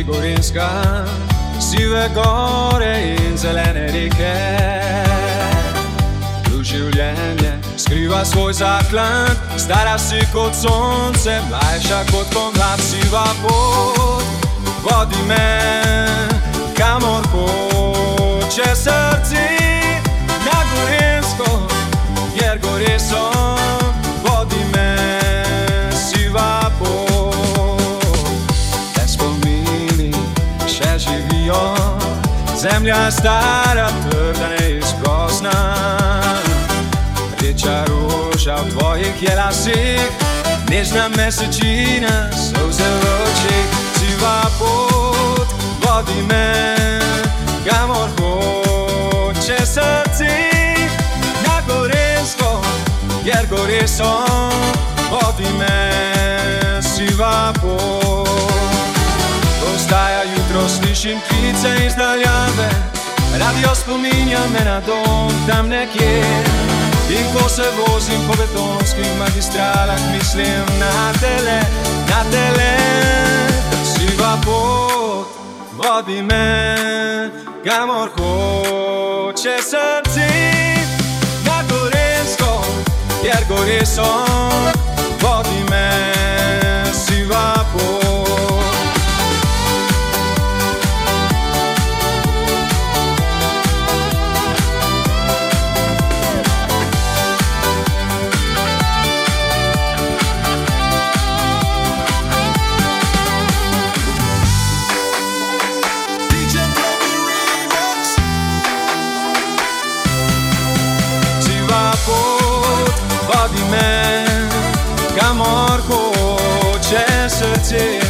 Gorenjska, sive gore in zelene reke. Tu življenje skriva svoj zaklad, stara si kot sonce, mlajša kot pomlad. Siva pot vodi me, kamor hoče srce. Na Gorenjsko, kjer gore so, vodi me siva pot. Te spomini še živijo, zemlja stara, trda, neizprosna. Rdeča roža v tvojih je lasih, nežna mesečina, solze v očeh. Siva pot vodi me, kamor hoče srce. Na Gorenjsko, kjer gore so, vodi me siva pot. Ko vstaja jutro, slišim klice iz daljave, radio spominja me na dom tam nekje. In ko se vozim po betonskih magistralah, mislim na tele. Siva pot vodi me, kamor hoče srce. Na Gorenjsko, kjer gore so, vodi me siva pot. Vodi me, kamor hoče srce.